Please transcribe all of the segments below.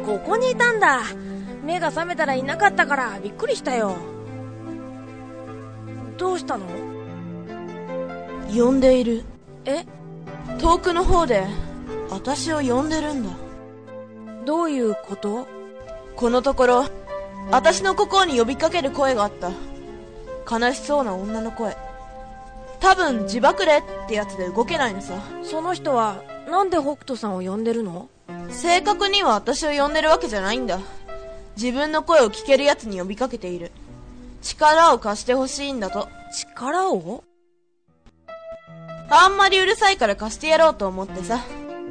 ここにいたんだ。目が覚めたらいなかったからびっくりしたよ。どうしたの？ 呼んでいる。 え？ 遠くの方で私を呼んでるんだ。 どういうこと？ このところ私の心に呼びかける声があった。悲しそうな女の声。多分自爆霊ってやつで動けないのさ。 その人はなんで北斗さんを呼んでるの？ 正確には私を呼んでるわけじゃないんだ。自分の声を聞けるやつに呼びかけている。力を貸してほしいんだと。 力を？ あんまりうるさいから貸してやろうと思ってさ。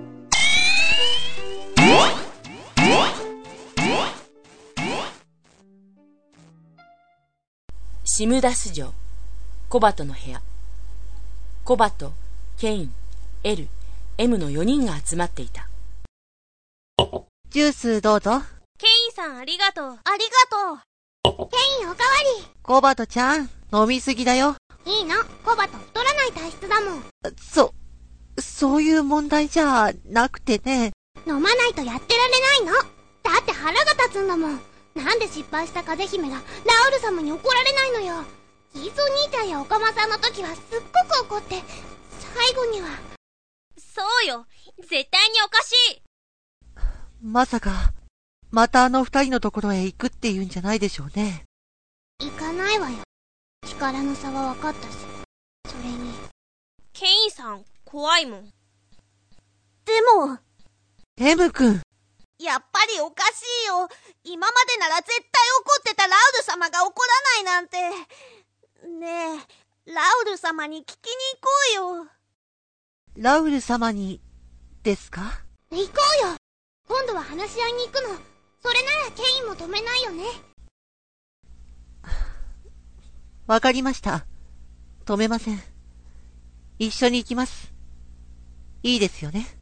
シムダス城、コバトの部屋。コバト、ケイン、エル、エムの4人が集まっていた。 ジュースどうぞ。 ケインさんありがとう。 ありがとう。ケインおかわり。 コバトちゃん、飲みすぎだよ。 いいの、コバト太らない体質だもん。 そういう問題じゃなくてね。 飲まないとやってられないの。だって腹が立つんだもん。なんで失敗した風姫がラウル様に怒られないのよ。キーゾ兄ちゃんやオカマさんの時はすっごく怒って、最後には。 そうよ、絶対におかしい。 まさかまたあの二人のところへ行くっていうんじゃないでしょうね。 行かないわよ。力の差は分かったし。それにケインさん怖いもん。 でもエム君、 やっぱりおかしいよ。今までなら絶対怒ってたラウル様が怒らないなんて。ねえ、ラウル様に聞きに行こうよ。 ラウル様にですか？ 行こうよ。今度は話し合いに行くの。それならケインも止めないよね。 わかりました。止めません。一緒に行きます。いいですよね。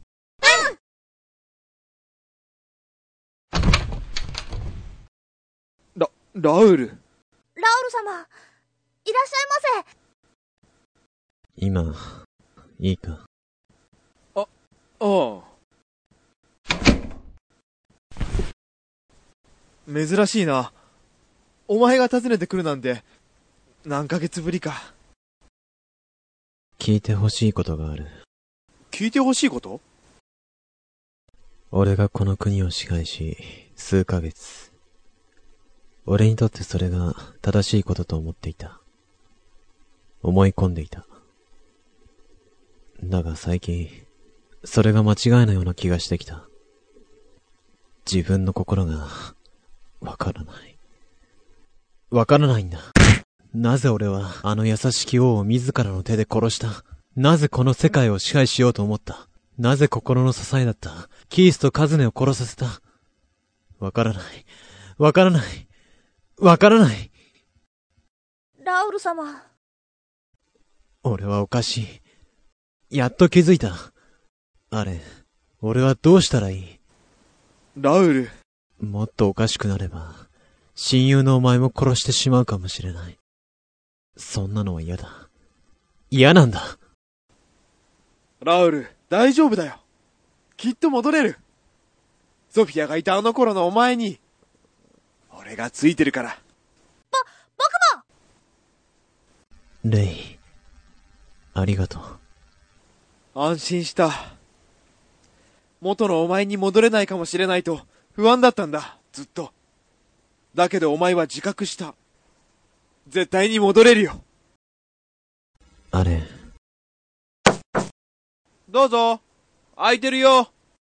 ラウル。 ラウル様、いらっしゃいませ。 今、いいか？ ああ。珍しいな。お前が訪ねてくるなんて、何ヶ月ぶりか。 聞いてほしいことがある。 聞いてほしいこと？ 俺がこの国を支配し、数ヶ月。俺にとってそれが正しいことと思っていた。思い込んでいた。だが最近、それが間違いのような気がしてきた。自分の心が、わからない。わからないんだ。なぜ俺はあの優しき王を自らの手で殺した？なぜこの世界を支配しようと思った？なぜ心の支えだったキースとカズネを殺させた？わからない。わからない。わからない。 ラウル様。 俺はおかしい。やっと気づいた。あれ、俺はどうしたらいい？ ラウル。 もっとおかしくなれば、親友のお前も殺してしまうかもしれない。そんなのは嫌だ。嫌なんだ。 ラウル、大丈夫だよ。きっと戻れる。ソフィアがいたあの頃のお前に、俺がついてるから。 僕も。 レイ、ありがとう。 安心した。元のお前に戻れないかもしれないと不安だったんだ、ずっと。だけどお前は自覚した。絶対に戻れるよ。 あれ。 どうぞ。空いてるよ。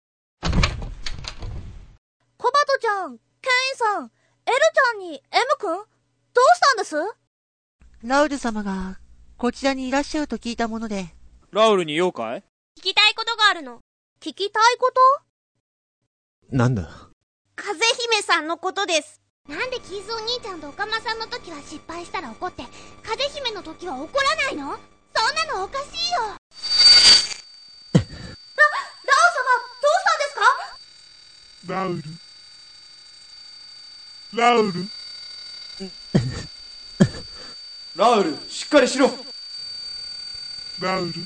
コバトちゃん、ケインさん、エルちゃんにエム君、どうしたんです？ ラウル様がこちらにいらっしゃると聞いたもので。 ラウルに言おうかい？ 聞きたいことがあるの。 聞きたいこと？ なんだ？ 風姫さんのことです。 なんでキーズお兄ちゃんとオカマさんの時は失敗したら怒って、風姫の時は怒らないの？そんなのおかしいよ。 ラウ様、どうしたんですか？ ラウル。 ラウル、しっかりしろ。 ラウル、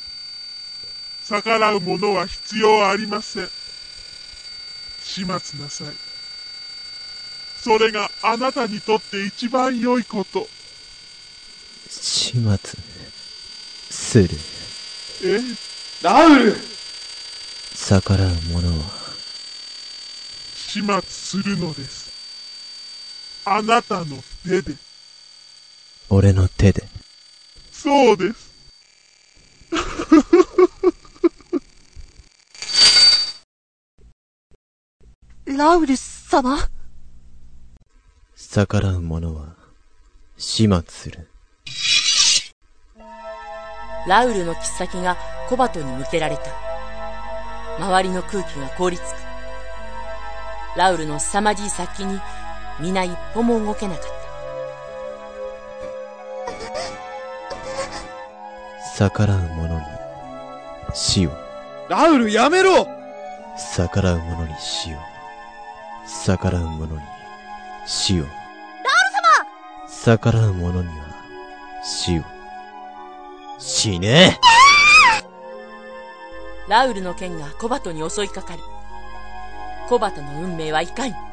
逆らうものは必要ありません。始末なさい。 それがあなたにとって一番良いこと。 始末する。 ラウル！ 逆らう者は始末するのです。あなたの手で。 俺の手で。 そうです。 ラウル様？ 逆らう者は始末する。 ラウルの切っ先がコバトに向けられた。周りの空気が凍りつく。ラウルの凄まじい殺気に皆一歩も動けなかった。 逆らう者に死を。 ラウルやめろ！ 逆らう者に死を。逆らう者に死を。ラウル様！ 逆らう者には死を。死ね！ ラウルの剣がコバトに襲いかかる。コバトの運命はいかに。